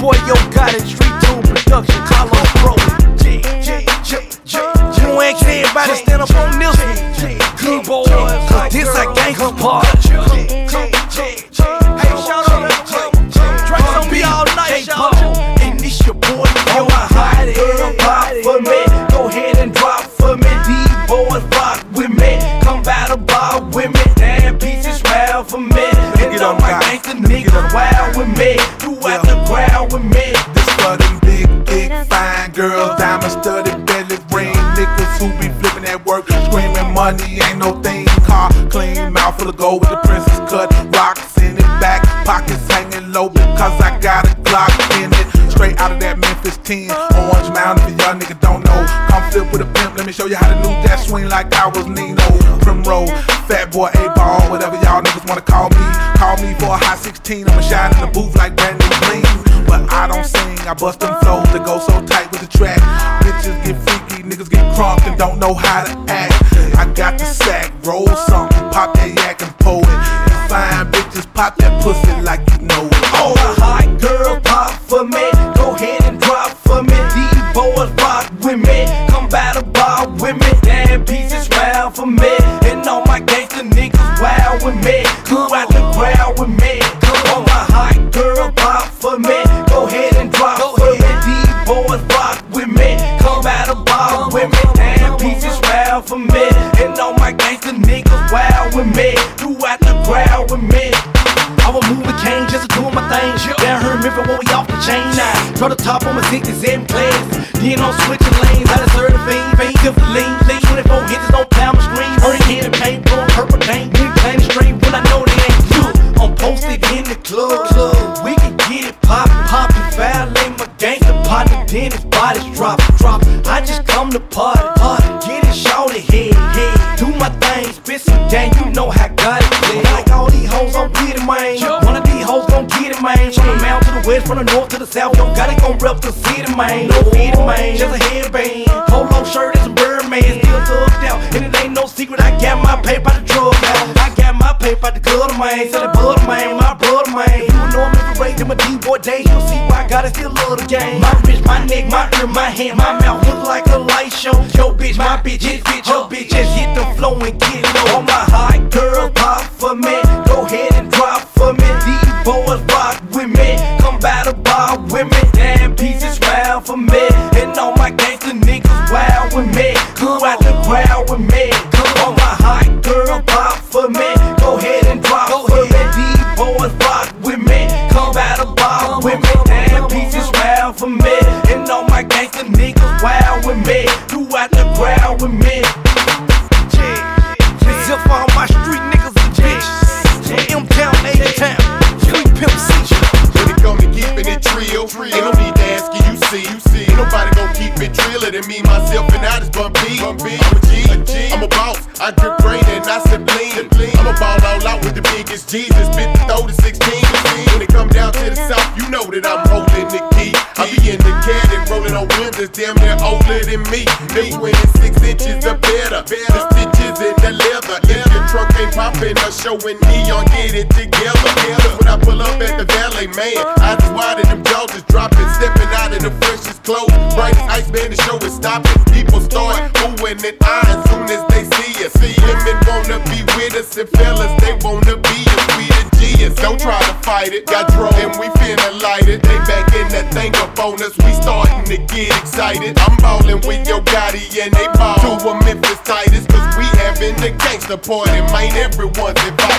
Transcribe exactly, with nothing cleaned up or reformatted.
boy Yo Gotti, Street Tune Production, Carlos Brody. J, J, J, J. You don't ask everybody stand up on this one. Good boys, cause this a gangsta party. Hey, shout out to Drake on me all night, shout out. And this your boy Yo Gotti. Girl, pop for me, go ahead and drop for me. These boys rock with me, come by the bar with me. Damn pieces smile for me. And all my gangsta niggas wild with me. You at the crowd with me. This for them big, big, fine girls, diamond studded belly ring niggas who be flipping at work, screaming money ain't no thing. Car clean, mouth full of gold with the princess cut, rocks in it, back pockets hanging low because I got a Glock in it. Straight out of that Memphis ten, Orange Mountain. If y'all niggas don't know, come flip with a pimp. Let me show you how to do that swing like I was Nino. Primrose, Fat Boy, A-Ball, whatever y'all niggas wanna call me. Call me for a hot sixteen. I'ma shine in the booth like brand new bling. But I don't sing, I bust them flows that go so tight with the track. Bitches get freaky, niggas get crunk and don't know how to act. I got the sack, roll something, pop that yak and pull it. You fine bitches, pop that pussy like you know it. All the hot girls pop for me, go ahead and drop for me. These boys rock with me, come by the bar with me. Damn pieces smile for me, and all my gangsta niggas wild with me. Come out the crowd with me. All my hot girls pop for me, go ahead and drop for me. These boys rock with me, come by the bar with me. Damn pieces smile for me, and all my gangsta niggas wild with me. You out the crowd with me. I was moving cane just to do my thing. Down here in Memphis when we off the chain now. Throw the top on my sixties in class. Then I'm switching lanes. I done served the fiend, fiend to the lean. Lean twenty-four hits don't plow my screen. Earning candy paint, blowing purple paint. Big plain straight when I know they ain't good. I'm posted in the club. club. We can get it poppin', poppin'. Foul ain't my gangsta partner. Then his body's drop, drop. I just come to party, party. Get it shorty head, head. Do my thing, spit some gang. You know how God is played. Like all these hoes, I'm with it, man. One of these hoes gon' get it, man. From the mountain to the west, from the north to the south, yo, got it gon' rep the city, man. No feed it, man. Just a headband, polo shirt and some Birdman. Still thugged out, and it ain't no secret. I got my paper out the drug out. I got my paper out the gutter, man. Said the butter, man, my brother, man. You know I'm in the race in my D-boy days. You'll see why I got it, still love the game. My wrist, my neck, my ear, my hand, my mouth look like a light show. Yo, bitch, my bitch, hit bitch, your bitch, just hit the flow and get low. All my hot girls pop for me, go ahead and drop for me. These boys rock with me, come by the bar with me. Damn pieces smile for me, and all my gangsta niggas wild with me. Come out the crowd with me. All my hot girls pop for me, go ahead and drop for me. These boys rock with me, come by the bar with me. Damn pieces smile for me, and all my gangsta niggas wild with me. You out the crowd with me. This is for all my street niggas and bitches. M-Town, A-Town, Street Pimp C. When it come to keeping it trill, ain't no need to ask you, you see. You see. Ain't nobody gon' keep it triller than me, myself, and I just bump B. I'm a G, a G, I'm a boss. I drip brain and I sip lean. I'm a ball all out with the biggest G's and spit the throw to sixteen. When it come down to the south, you know that I'm holding the key. I be in the caddy, rolling on windows, damn near older than me. Them twenty-six inches or better, the stitches in the leather. If your trunk ain't popping or showing neon, get it together. Cause when I pull up at the valet, man, I just wide and them jaws is dropping. Stepping out in the freshest clothes, brightest ice man, the show is stopping. People start moving and eyeing soon as they see us. Women wanna be with us and fellas, they wanna be as we the G's. Don't try to fight it, got drove and we finna light it. They back in that thing up on us, we starting to get excited. I'm ballin' with Yo Gotti and they ball to a Memphis Titus, cause we having the gangsta party, man, everyone's invited.